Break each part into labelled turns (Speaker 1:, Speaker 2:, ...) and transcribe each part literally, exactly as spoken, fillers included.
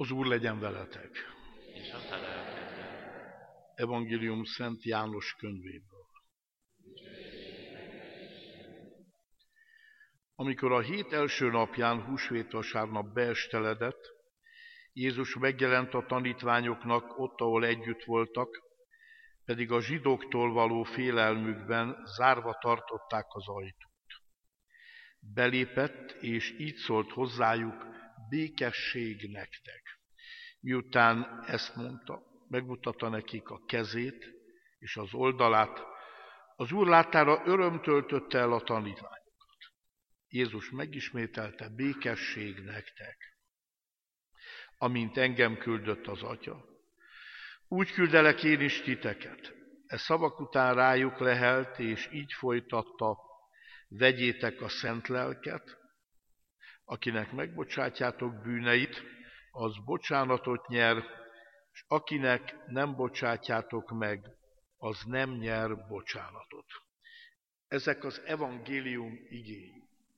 Speaker 1: Az Úr legyen veletek.
Speaker 2: És a te lelkeddel.
Speaker 1: Evangélium Szent János könyvéből. Amikor a hét első napján, húsvétvasárnap beesteledett, Jézus megjelent a tanítványoknak ott, ahol együtt voltak, pedig a zsidóktól való félelmükben zárva tartották az ajtót. Belépett, és így szólt hozzájuk: békesség nektek. Miután ezt mondta, megmutatta nekik a kezét és az oldalát, az Úr láttára öröm töltötte el a tanítványokat. Jézus megismételte: békesség nektek. Amint engem küldött az Atya, úgy küldelek én is titeket. E szavak után rájuk lehelt, és így folytatta: vegyétek a szent lelket, akinek megbocsátjátok bűneit, az bocsánatot nyer, és akinek nem bocsátjátok meg, az nem nyer bocsánatot. Ezek az evangélium igéi.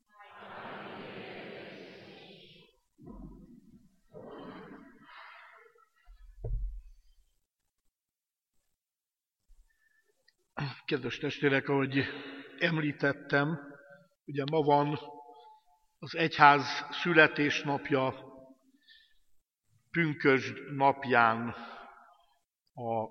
Speaker 1: Kedves testvérek, ahogy említettem, ugye ma van az egyház születésnapja, pünkösd napján a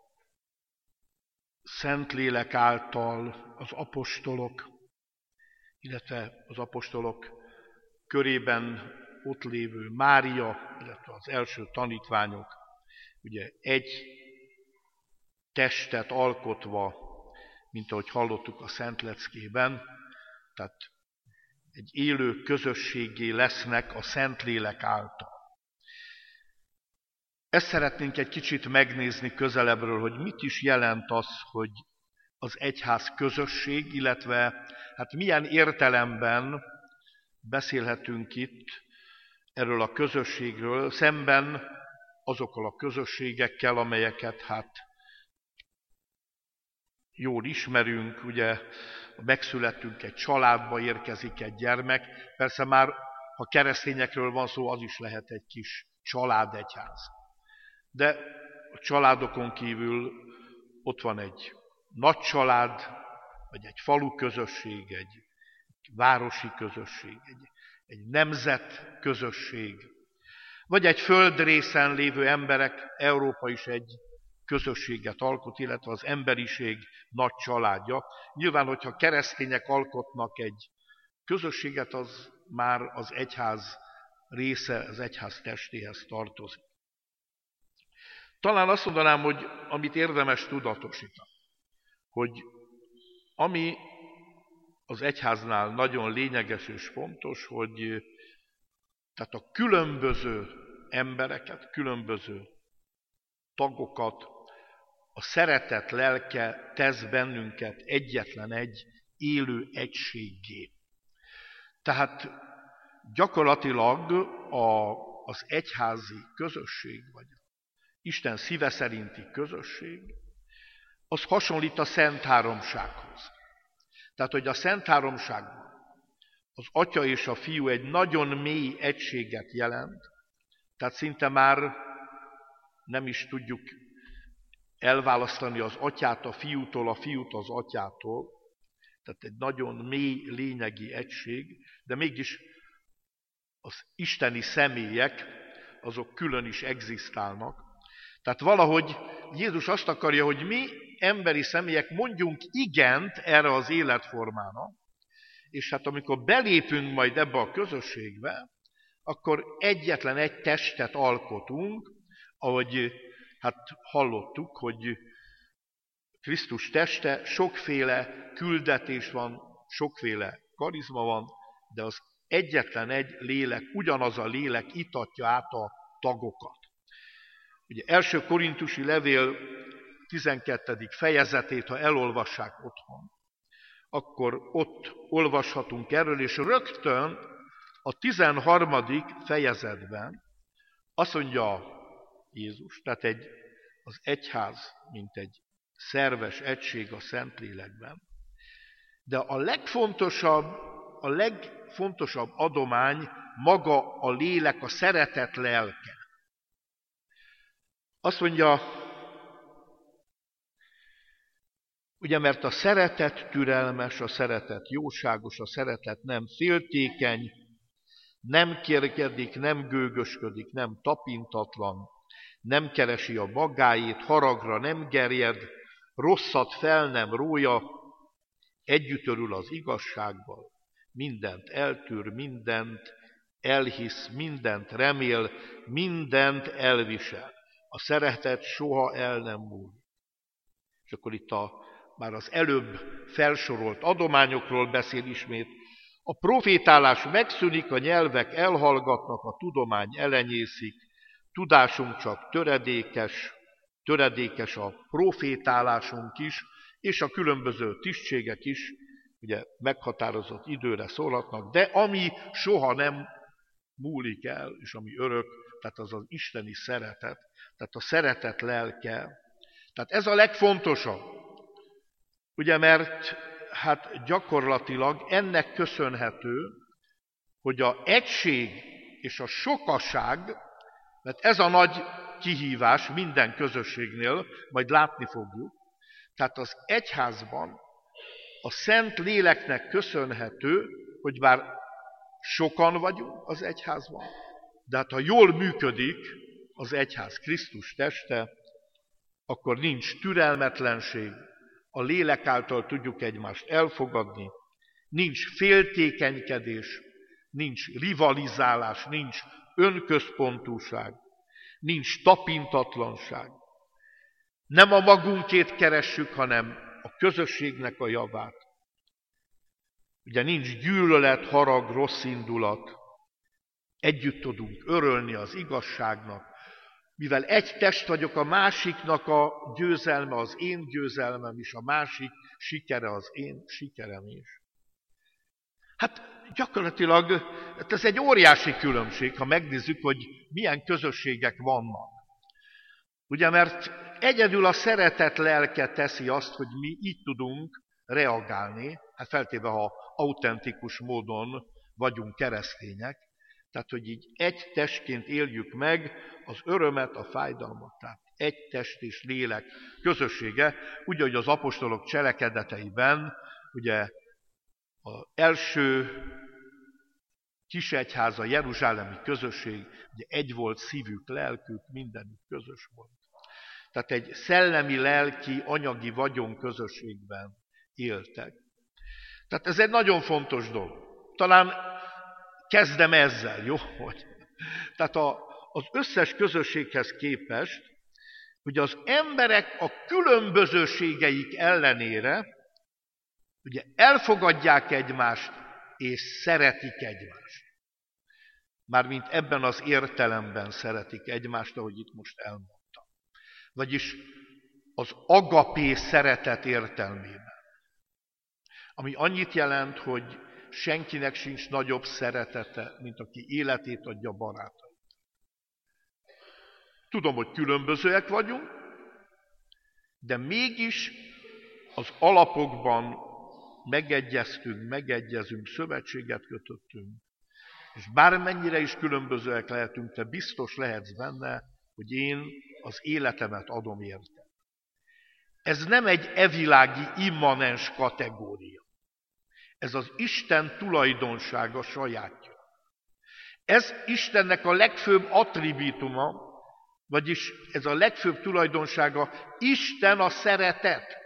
Speaker 1: Szentlélek által az apostolok, illetve az apostolok körében ott lévő Mária, illetve az első tanítványok, ugye egy testet alkotva, mint ahogy hallottuk a Szentleckében, tehát egy élő közösséggé lesznek a Szentlélek által. Ezt szeretnénk egy kicsit megnézni közelebbről, hogy mit is jelent az, hogy az egyház közösség, illetve hát milyen értelemben beszélhetünk itt erről a közösségről, szemben azokkal a közösségekkel, amelyeket hát jól ismerünk, ugye megszületünk egy családba, érkezik egy gyermek, persze már, ha keresztényekről van szó, az is lehet egy kis családegyház. De a családokon kívül ott van egy nagy család, vagy egy falu közösség, egy városi közösség, egy, egy nemzet közösség, vagy egy földrészen lévő emberek, Európa is egy közösséget alkot, illetve az emberiség nagy családja. Nyilván, hogyha keresztények alkotnak egy közösséget, az már az egyház része, az egyház testéhez tartozik. Talán azt mondanám, hogy amit érdemes tudatosítani, hogy ami az egyháznál nagyon lényeges és fontos, hogy tehát a különböző embereket, különböző tagokat, a szeretet lelke tesz bennünket egyetlen egy élő egységgé. Tehát gyakorlatilag a, az egyházi közösség, vagy Isten szíve szerinti közösség, az hasonlít a Szent Háromsághoz. Tehát, hogy a Szent Háromságban az Atya és a Fiú egy nagyon mély egységet jelent, tehát szinte már nem is tudjuk elválasztani az Atyát a Fiútól, a Fiút az Atyától, tehát egy nagyon mély lényegi egység, de mégis az isteni személyek, azok külön is egzisztálnak. Tehát valahogy Jézus azt akarja, hogy mi emberi személyek mondjunk igent erre az életformára, és hát amikor belépünk majd ebbe a közösségbe, akkor egyetlen egy testet alkotunk, ahogy hát hallottuk, hogy Krisztus teste, sokféle küldetés van, sokféle karizma van, de az egyetlen egy lélek, ugyanaz a lélek itatja át a tagokat. Ugye első korintusi levél tizenkettedik fejezetét, ha elolvassák otthon, akkor ott olvashatunk erről, és rögtön a tizenharmadik fejezetben azt mondja Jézus, tehát egy, az egyház, mint egy szerves egység a Szentlélekben, de a legfontosabb, a legfontosabb adomány maga a lélek, a szeretet lelke. Azt mondja, ugye, mert a szeretet türelmes, a szeretet jóságos, a szeretet nem féltékeny, nem kérkedik, nem gőgösködik, nem tapintatlan, nem keresi a magáét, haragra nem gerjed, rosszat fel nem rója, együtt örül az igazsággal, mindent eltűr, mindent elhisz, mindent remél, mindent elvisel. A szeretet soha el nem múlik. És akkor itt a, már az előbb felsorolt adományokról beszél ismét. A profétálás megszűnik, a nyelvek elhallgatnak, a tudomány elenyészik, tudásunk csak töredékes, töredékes a profétálásunk is, és a különböző tisztségek is, ugye meghatározott időre szólhatnak, de ami soha nem múlik el, és ami örök, tehát az az isteni szeretet, tehát a szeretet lelke. Tehát ez a legfontosabb, ugye, mert hát gyakorlatilag ennek köszönhető, hogy a egység és a sokaság, mert ez a nagy kihívás minden közösségnél, majd látni fogjuk, tehát az egyházban a Szent Léleknek köszönhető, hogy bár sokan vagyunk az egyházban, de hát ha jól működik az egyház Krisztus teste, akkor nincs türelmetlenség, a lélek által tudjuk egymást elfogadni, nincs féltékenykedés, nincs rivalizálás, nincs önközpontúság, nincs tapintatlanság. Nem a magunkét keressük, hanem a közösségnek a javát. Ugye nincs gyűlölet, harag, rossz indulat. Együtt tudunk örölni az igazságnak. Mivel egy test vagyok, a másiknak a győzelme az én győzelmem is, a másik sikere az én sikerem is. Hát gyakorlatilag ez egy óriási különbség, ha megnézzük, hogy milyen közösségek vannak. Ugye, mert egyedül a szeretet lelke teszi azt, hogy mi így tudunk reagálni, hát feltéve, ha autentikus módon vagyunk keresztények, tehát, hogy így egy testként éljük meg az örömet, a fájdalmat, tehát egy test és lélek közössége, úgy, hogy az apostolok cselekedeteiben, ugye az első kisegyháza, jeruzsálemi közösség, ugye egy volt szívük, lelkük, mindenük közös volt. Tehát egy szellemi, lelki, anyagi vagyon közösségben éltek. Tehát ez egy nagyon fontos dolog. Talán kezdem ezzel, jó? Hogy? Tehát a, az összes közösséghez képest, hogy az emberek a különbözőségeik ellenére ugye elfogadják egymást és szeretik egymást. Mármint ebben az értelemben szeretik egymást, ahogy itt most elmondtam. Vagyis az agapé szeretet értelmében. Ami annyit jelent, hogy senkinek sincs nagyobb szeretete, mint aki életét adja barátait. Tudom, hogy különbözőek vagyunk, de mégis az alapokban megegyeztünk, megegyezünk, szövetséget kötöttünk, és bármennyire is különbözőek lehetünk, te biztos lehetsz benne, hogy én az életemet adom érte. Ez nem egy evilági immanens kategória. Ez az Isten tulajdonsága, sajátja. Ez Istennek a legfőbb attribútuma, vagyis ez a legfőbb tulajdonsága, Isten a szeretet.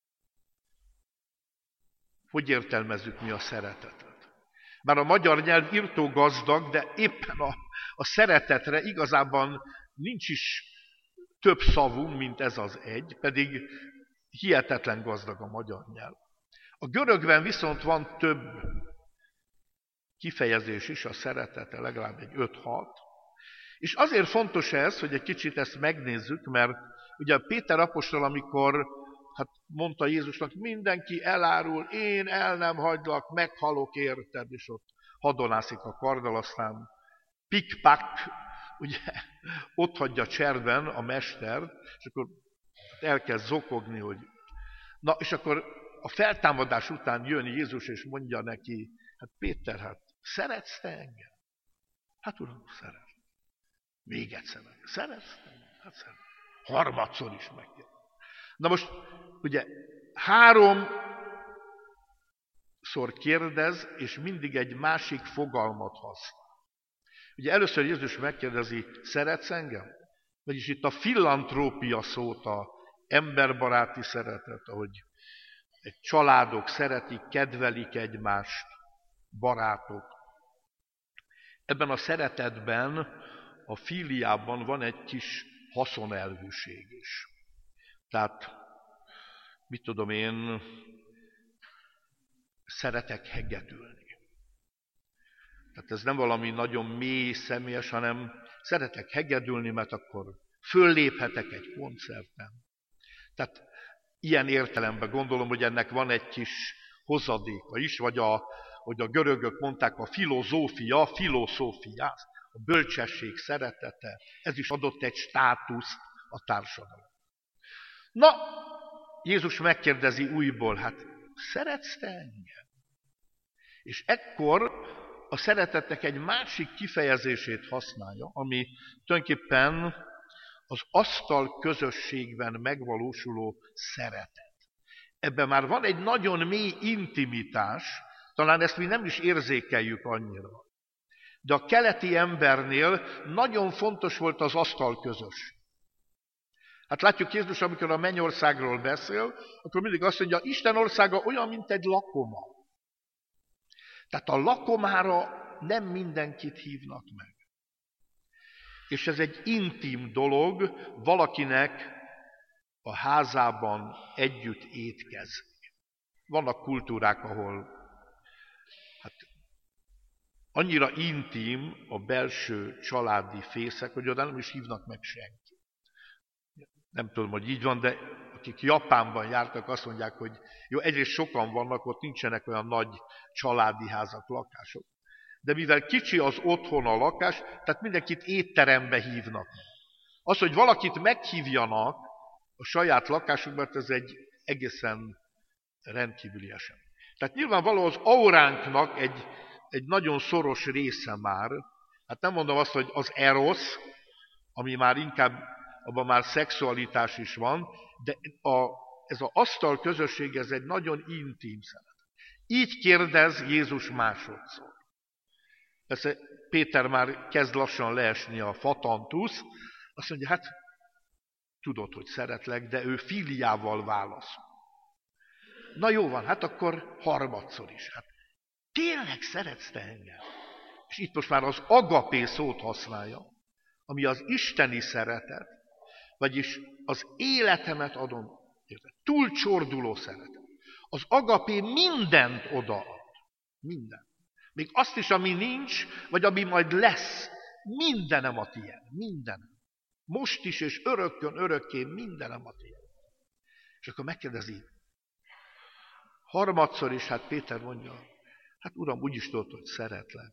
Speaker 1: Hogy értelmezzük mi a szeretetet? Már a magyar nyelv írtó gazdag, de éppen a, a szeretetre igazában nincs is több szavunk, mint ez az egy, pedig hihetetlen gazdag a magyar nyelv. A görögben viszont van több kifejezés is a szeretete, legalább egy öt-hat. És azért fontos ez, hogy egy kicsit ezt megnézzük, mert ugye Péter apostol, amikor hát mondta Jézusnak, mindenki elárul, én el nem hagylak, meghalok érted, és ott hadonászik a karddal, aztán pikpak, ugye, ott hagyja cserben a mestert, és akkor elkezd zokogni, hogy... Na, és akkor a feltámadás után jön Jézus, és mondja neki, hát Péter, hát szeretsz te engem? Hát uram, szeret. Még egyszer meg. Szeretsz te engem? Hát szeret. Harmadszor is megkérdezi. Na most, ugye, háromszor kérdez, és mindig egy másik fogalmat használ. Ugye először Jézus megkérdezi, szeretsz engem? Vagyis itt a filantrópia szót, a emberbaráti szeretet, ahogy egy családok szeretik, kedvelik egymást, barátok. Ebben a szeretetben, a filiában van egy kis haszonelvűség is. Tehát, mit tudom én, szeretek hegedülni. Tehát ez nem valami nagyon mély, személyes, hanem szeretek hegedülni, mert akkor fölléphetek egy koncerten. Tehát ilyen értelemben gondolom, hogy ennek van egy kis hozadéka is, vagy a, hogy a görögök mondták, a filozófia, filozófia, a bölcsesség szeretete, ez is adott egy státuszt a társadalom. Na, Jézus megkérdezi újból, hát szeretsz te engem? És ekkor a szeretetnek egy másik kifejezését használja, ami tulajdonképpen az asztal közösségben megvalósuló szeretet. Ebben már van egy nagyon mély intimitás, talán ezt mi nem is érzékeljük annyira. De a keleti embernél nagyon fontos volt az asztal közösség. Hát látjuk Jézus, amikor a mennyországról beszél, akkor mindig azt mondja, Isten országa olyan, mint egy lakoma. Tehát a lakomára nem mindenkit hívnak meg. És ez egy intim dolog, valakinek a házában együtt étkezni. Vannak kultúrák, ahol hát, annyira intim a belső családi fészek, hogy oda nem is hívnak meg senkit. Nem tudom, hogy így van, de akik Japánban jártak, azt mondják, hogy jó, egyrészt sokan vannak, ott nincsenek olyan nagy családi házak, lakások. De mivel kicsi az otthon, a lakás, tehát mindenkit étterembe hívnak. Az, hogy valakit meghívjanak a saját lakásukban, ez egy egészen rendkívüli esemény. Tehát nyilvánvaló az auránknak egy, egy nagyon szoros része már, hát nem mondom azt, hogy az erosz, ami már inkább, abban már szexualitás is van, de a, ez az asztal közösség, ez egy nagyon intim szeretet. Így kérdez Jézus másodszor. Persze Péter már kezd lassan leesni a fatantusz, azt mondja, hát tudod, hogy szeretlek, de ő filiával válaszol. Na jó van, hát akkor harmadszor is. Hát tényleg szeretsz te engem? És itt most már az agapé szót használja, ami az isteni szeretet, vagyis az életemet adom, túlcsorduló szeretet. Az agapé mindent odaad. Mindent. Még azt is, ami nincs, vagy ami majd lesz. Mindenem a tiéd. Mindenem. Most is, és örökkön, örökké mindenem a tiéd. És akkor megkérdezi, harmadszor is, hát Péter mondja, hát uram, úgyis tudod, hogy szeretlek.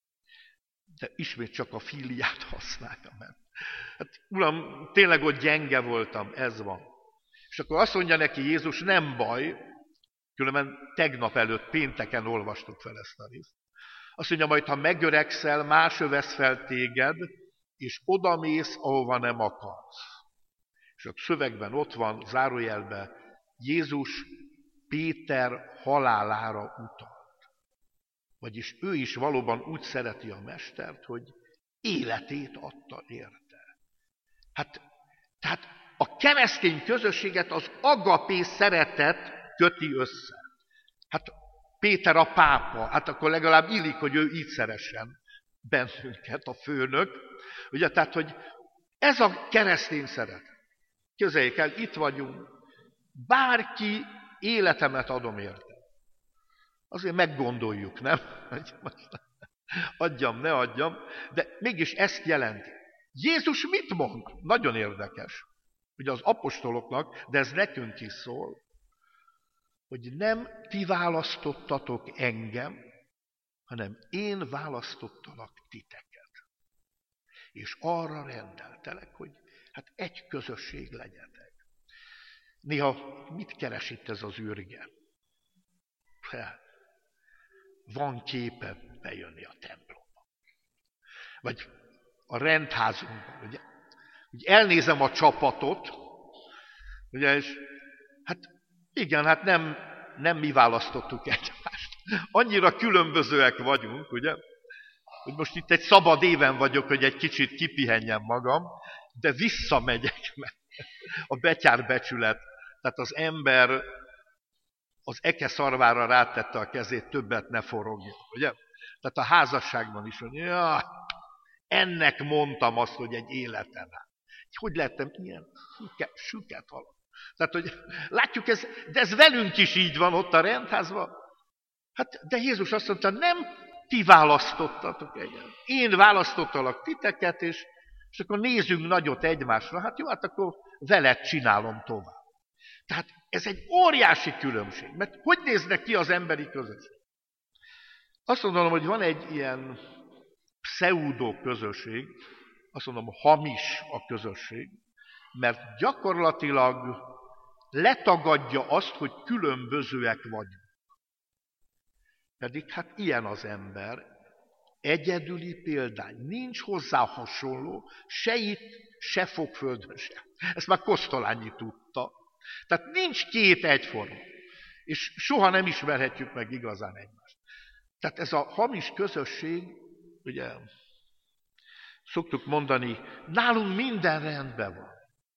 Speaker 1: De ismét csak a filiát használja meg. Hát uram, tényleg ott gyenge voltam, ez van. És akkor azt mondja neki Jézus, nem baj, különben tegnap előtt, pénteken olvastuk fel ezt a részt. Azt mondja, majd ha megöregszel, más övesz fel téged, és odamész, ahova nem akarsz. És a szövegben ott van, zárójelben, Jézus Péter halálára utalt. Vagyis ő is valóban úgy szereti a mestert, hogy életét adta érte. Hát, tehát a keresztény közösséget az agapé szeretet köti össze. Hát Péter a pápa, hát akkor legalább illik, hogy ő így szeressen bennünket, a főnök. Ugye, tehát, hogy ez a keresztény szeretet. Képzeljék el, itt vagyunk, bárki életemet adom érte. Azért meggondoljuk, nem? Adjam, ne adjam, de mégis ezt jelenti. Jézus mit mond? Nagyon érdekes. Ugye az apostoloknak, de ez nekünk is szól, hogy nem ti választottatok engem, hanem én választottalak titeket. És arra rendeltelek, hogy hát egy közösség legyetek. Néha mit keres itt ez az űrge? Van képe bejönni a templomba. Vagy a rendházunkban, ugye? hogy elnézem a csapatot, ugye, és hát igen, hát nem, nem mi választottuk egymást. Annyira különbözőek vagyunk, ugye, hogy most itt egy szabad éven vagyok, hogy egy kicsit kipihenjem magam, de visszamegyek, mert a betyár becsület, tehát az ember az eke szarvára rátette a kezét, többet ne forogjon, ugye? Tehát a házasságban is, hogy ja, ennek mondtam azt, hogy egy életen át. Hogy lettem ilyen süket, süket halak. Tehát, hogy látjuk, ez, de ez velünk is így van ott a rendházban. Hát, de Jézus azt mondta, nem ti választottatok egyet. Én választottalak titeket, és, és akkor nézzünk nagyot egymásra. Hát jó, hát akkor veled csinálom tovább. Tehát ez egy óriási különbség. Mert hogy néznek ki az emberi közösség? Azt mondom, hogy van egy ilyen pseudo közösség, azt mondom, hamis a közösség, mert gyakorlatilag letagadja azt, hogy különbözőek vagyunk. Pedig hát ilyen az ember, egyedüli példány, nincs hozzá hasonló, se itt, se Fogföldön sem. Ezt már Kosztolányi tudta. Tehát nincs két egyforma, és soha nem ismerhetjük meg igazán egymást. Tehát ez a hamis közösség, ugye, szoktuk mondani, nálunk minden rendben van.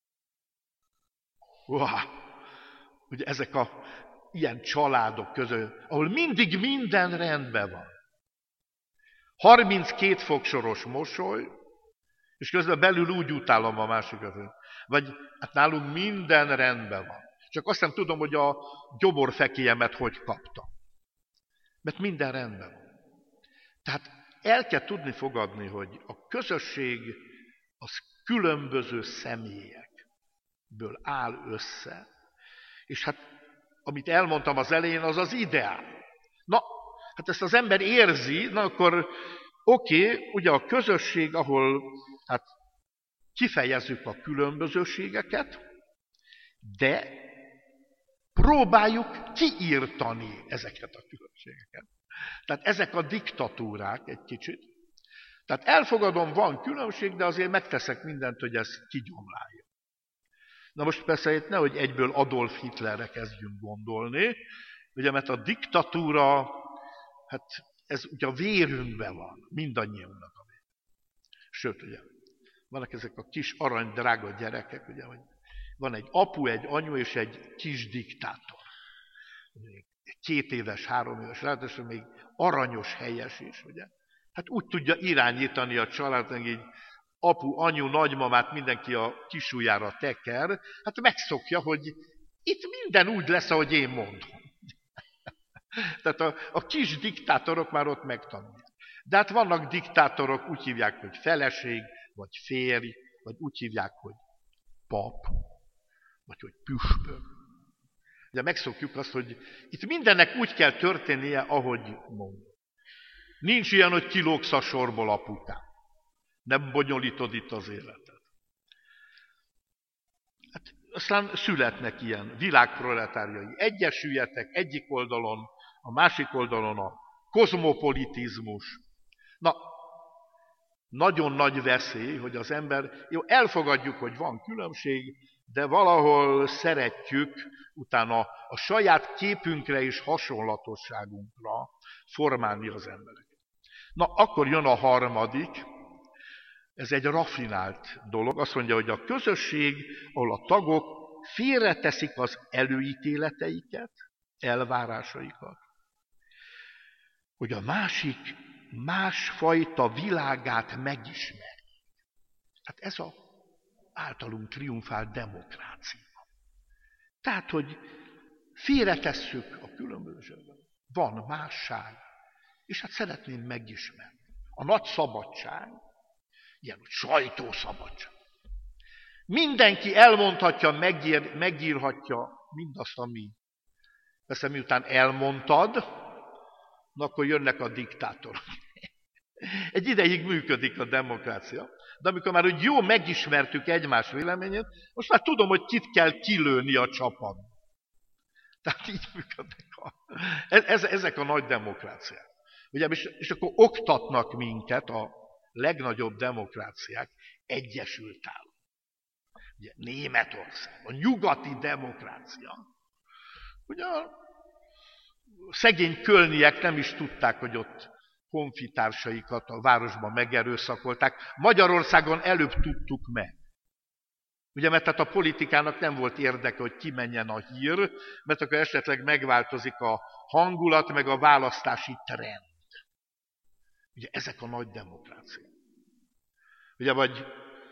Speaker 1: Wow. Ugye ezek a ilyen családok között, ahol mindig minden rendben van. harminckét fogsoros mosoly, és közben belül úgy utálom a másikat. Vagy hát nálunk minden rendben van. Csak azt nem tudom, hogy a gyoborfekélyemet hogy kapta. Mert minden rendben van. Tehát el kell tudni fogadni, hogy a közösség az különböző személyekből áll össze, és hát amit elmondtam az elején, az az ideál. Na, hát ezt az ember érzi, na akkor oké, okay, ugye a közösség, ahol hát kifejezzük a különbözőségeket, de próbáljuk kiírtani ezeket a különbségeket. Tehát ezek a diktatúrák egy kicsit. Tehát elfogadom, van különbség, de azért megteszek mindent, hogy ez kigyomlálja. Na most persze itt nehogy egyből Adolf Hitlerre kezdjünk gondolni, ugye, mert a diktatúra, hát ez ugye a vérünkben van, mindannyiunknak a vérünkben. Sőt, ugye, vannak ezek a kis arany drága gyerekek, ugye, hogy van egy apu, egy anyu és egy kis diktátor. Két éves, három éves, ráadásul még aranyos, helyes is, ugye. Hát úgy tudja irányítani a családnak, így apu, anyu, nagymamát mindenki a kisujjára teker, hát megszokja, hogy itt minden úgy lesz, ahogy én mondom. Tehát a, a kis diktátorok már ott megtanulják. De hát vannak diktátorok, úgy hívják, hogy feleség, vagy férj, vagy úgy hívják, hogy pap, vagy hogy püspök. Ugye megszokjuk azt, hogy itt mindennek úgy kell történnie, ahogy mondom. Nincs ilyen, hogy kilógsz a sorból, apukám. Nem bonyolítod itt az életet. Hát aztán születnek ilyen világproletárjai. Egyesüljetek egyik oldalon, a másik oldalon a kozmopolitizmus. Na, nagyon nagy veszély, hogy az ember, jó, elfogadjuk, hogy van különbség, de valahol szeretjük utána a saját képünkre és hasonlatosságunkra formálni az embereket. Na, akkor jön a harmadik, ez egy raffinált dolog. Azt mondja, hogy a közösség, ahol a tagok félreteszik az előítéleteiket, elvárásaikat, hogy a másik másfajta világát megismerjék. Hát ez az általunk triumfált demokrácia. Tehát, hogy félretesszük a különbözőséget. Van másság, és hát szeretném megismerni. A nagy szabadság, ilyen, hogy sajtószabadság. Mindenki elmondhatja, megír, megírhatja mindazt, ami. Persze miután elmondtad, na akkor jönnek a diktátorok. Egy ideig működik a demokrácia, de amikor már úgy jó megismertük egymás véleményét, most már tudom, hogy kit kell kilőni a csapatba. Tehát így működnek a, ez, ezek a nagy demokráciák. Ugye, és, és akkor oktatnak minket a legnagyobb demokráciák Egyesült Államok. Ugye Németország, a nyugati demokrácia. Ugye a szegény kölniek nem is tudták, hogy ott honfitársaikat a városban megerőszakolták. Magyarországon előbb tudtuk meg. Ugye, mert tehát a politikának nem volt érdeke, hogy kimenjen a hír, mert akkor esetleg megváltozik a hangulat, meg a választási trend. Ugye ezek a nagy demokráciák. Ugye, vagy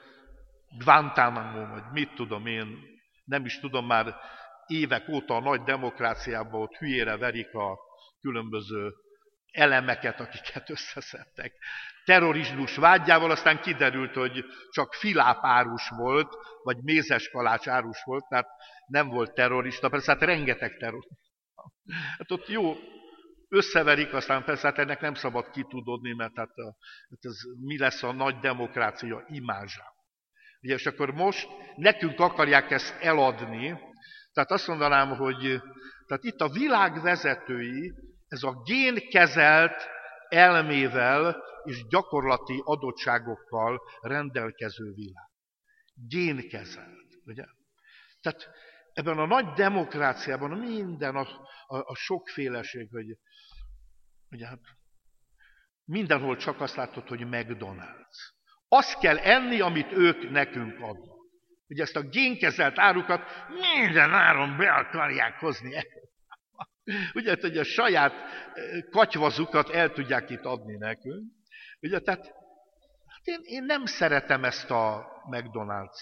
Speaker 1: Guantánamo, vagy mit tudom én, nem is tudom már évek óta a nagy demokráciában ott hülyére verik a különböző elemeket, akiket összeszedtek. Terrorizmus vágyával, aztán kiderült, hogy csak filápárus volt, vagy mézeskalács árus volt, tehát nem volt terrorista, persze hát rengeteg terrorista. Hát ott jó, összeverik, aztán persze hát ennek nem szabad kitudodni, mert hát, a, hát ez mi lesz a nagy demokrácia imázsában. Ugye, és akkor most nekünk akarják ezt eladni, tehát azt mondanám, hogy tehát itt a világ vezetői, ez a génkezelt elmével és gyakorlati adottságokkal rendelkező világ. Génkezelt, ugye? Tehát ebben a nagy demokráciában minden a, a, a sokféleség, hogy ugye, mindenhol csak azt látod, hogy McDonald's. Azt kell enni, amit ők nekünk adnak. Ugye ezt a génkezelt árukat minden áron be akarják hozni. Ugye, hogy a saját katyvazukat el tudják itt adni nekünk. Ugye, tehát hát én, én nem szeretem ezt a McDonald's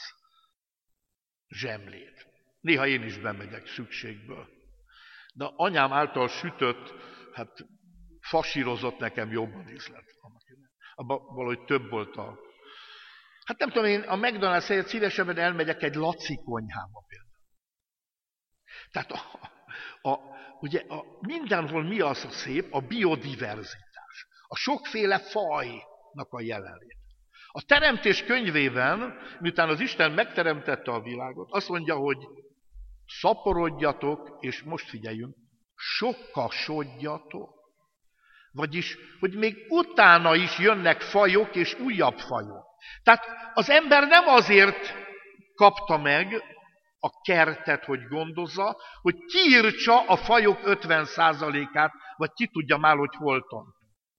Speaker 1: zsemlét. Néha én is bemegyek szükségből. De anyám által sütött, hát fasírozott nekem jobban ízlet. Abban valahogy több volt a... Hát nem tudom, én a McDonald's helyett szívesebben elmegyek egy Laci konyhába például. Tehát a, a, ugye a, mindenhol mi az a szép? A biodiverzitás. A sokféle fajnak a jelenlét. A teremtés könyvében, miután az Isten megteremtette a világot, azt mondja, hogy szaporodjatok, és most figyeljünk, sokkasodjatok. Vagyis, hogy még utána is jönnek fajok és újabb fajok. Tehát az ember nem azért kapta meg a kertet, hogy gondozza, hogy kiírtsa a fajok ötven százalékát, vagy ki tudja már, hogy hol tart.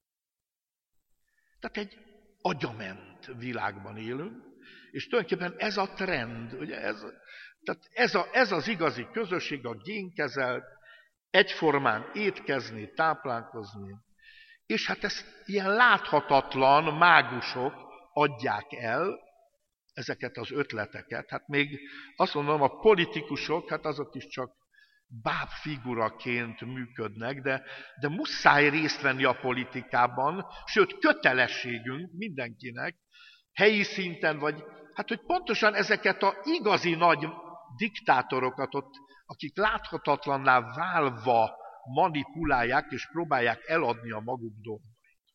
Speaker 1: Tehát egy agyament világban élünk, és tulajdonképpen ez a trend, ugye ez, tehát ez, a, ez az igazi közösség, a génkezelt, egyformán étkezni, táplálkozni, és hát ezt ilyen láthatatlan mágusok adják el, ezeket az ötleteket. Hát még azt mondom, a politikusok, hát azok is csak bábfiguraként működnek, de, de muszáj részt venni a politikában, sőt kötelességünk mindenkinek, helyi szinten, vagy hát hogy pontosan ezeket a igazi nagy diktátorokat ott, akik láthatatlanná válva manipulálják és próbálják eladni a maguk dolgait.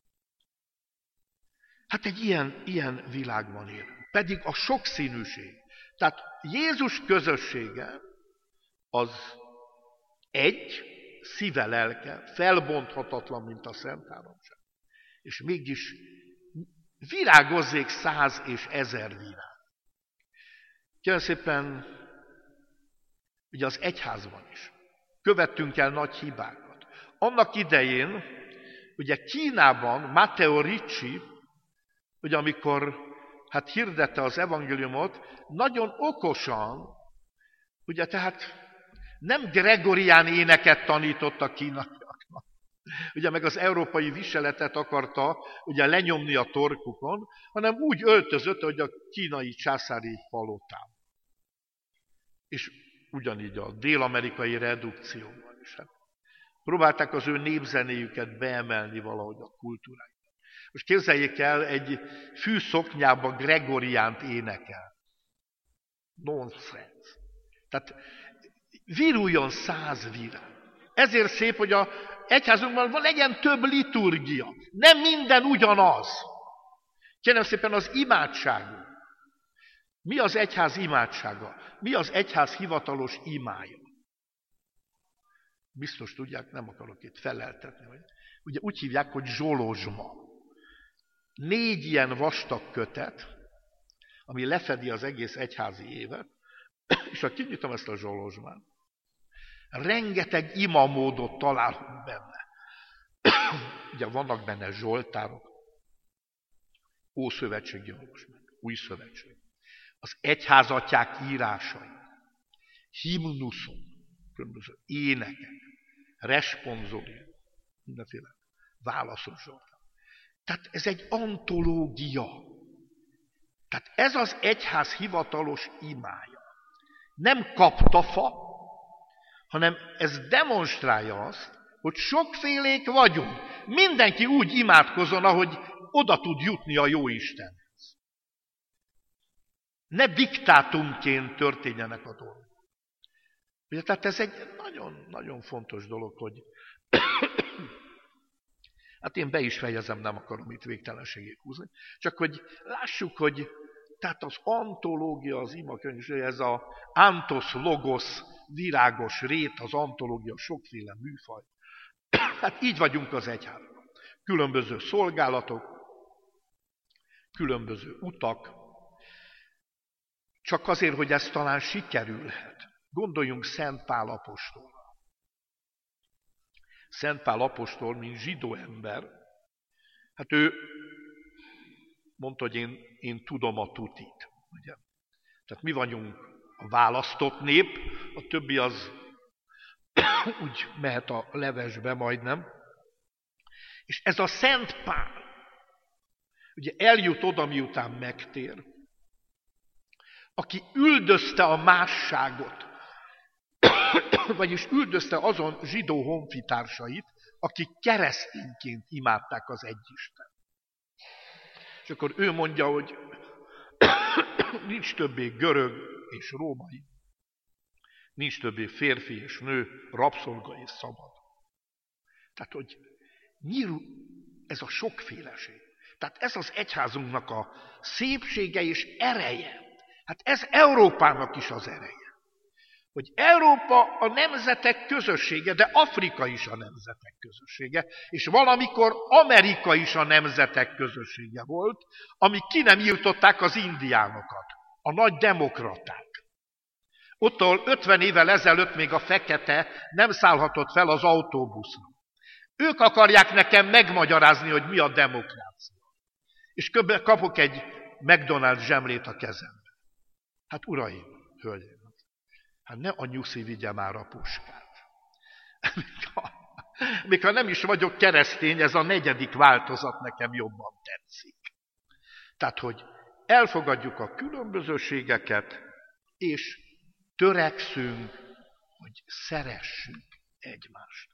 Speaker 1: Hát egy ilyen, ilyen világban élünk. Pedig a sokszínűség. Tehát Jézus közössége az egy, szíve, lelke, felbonthatatlan, mint a Szent Háromság. És mégis virágozzék száz és ezer virág. Kérem szépen, ugye az egyházban is követtünk el nagy hibákat. Annak idején, ugye Kínában Matteo Ricci, ugye amikor hát hirdette az evangéliumot, nagyon okosan, ugye tehát nem gregorián éneket tanított a kínaiaknak, ugye meg az európai viseletet akarta ugye lenyomni a torkukon, hanem úgy öltözött, hogy a kínai császári palotában. És ugyanígy a dél-amerikai redukcióban is. Hát próbálták az ő népzenéjüket beemelni valahogy a kultúráját. Most képzeljék el, egy fűszoknyába Gregoriánt énekel. Nonsense. Tehát viruljon száz virág. Ezért szép, hogy a egyházunkban legyen több liturgia. Nem minden ugyanaz. Kérem szépen az imádságunk. Mi az egyház imádsága? Mi az egyház hivatalos imája? Biztos tudják, nem akarok itt feleltetni. Ugye úgy hívják, hogy zsolozsma. Négy ilyen vastag kötet, ami lefedi az egész egyházi évet, és ha kinyitom ezt a Zsolozsmárt, rengeteg imamódot találunk benne. Ugye vannak benne zsoltárok, Ószövetségi olvasmány, Új Szövetség, az egyházatják írásai, himnuszok, különböző énekek, responsorium, mindenféle válaszos zsoltár. Tehát ez egy antológia. Tehát ez az egyház hivatalos imája. Nem kaptafa, hanem ez demonstrálja azt, hogy sokfélék vagyunk. Mindenki úgy imádkozzon, ahogy oda tud jutni a Jóistenhez. Ne diktátumként történjenek a dolgok. Ugye, tehát ez egy nagyon-nagyon fontos dolog, hogy hát én be is fejezem, nem akarom itt végtelenségig húzni, csak hogy lássuk, hogy tehát az antológia, az imakönyv, ez a antos logos, virágos rét, az antológia, sokféle műfaj. Hát így vagyunk az egyházban. Különböző szolgálatok, különböző utak, csak azért, hogy ez talán sikerülhet. Gondoljunk Szent Pál apostolra. Szent Pál apostol, mint zsidó ember, hát ő mondta, hogy én, én tudom a tutit. Ugye? Tehát mi vagyunk a választott nép, a többi az úgy mehet a levesbe majdnem. És ez a Szent Pál, ugye eljut oda, miután megtér, aki üldözte a másságot, vagyis üldözte azon zsidó honfitársait, akik keresztényként imádták az egyisten. És akkor ő mondja, hogy nincs többé görög és római, nincs többé férfi és nő, rabszolga és szabad. Tehát, hogy nyíru ez a sokféleség. Tehát ez az egyházunknak a szépsége és ereje. Hát ez Európának is az ereje. Hogy Európa a nemzetek közössége, de Afrika is a nemzetek közössége, és valamikor Amerika is a nemzetek közössége volt, amíg ki nem írtották az indiánokat, a nagy demokraták. Ott, ahol ötven évvel ezelőtt még a fekete nem szállhatott fel az autóbuszra. Ők akarják nekem megmagyarázni, hogy mi a demokrácia. És kapok egy McDonald's zsemlét a kezembe. Hát uraim, hölgyeim, hát ne a nyuszi vigye már a puskát. Még ha, még ha nem is vagyok keresztény, ez a negyedik változat nekem jobban tetszik. Tehát, hogy elfogadjuk a különbözőségeket, és törekszünk, hogy szeressük egymást.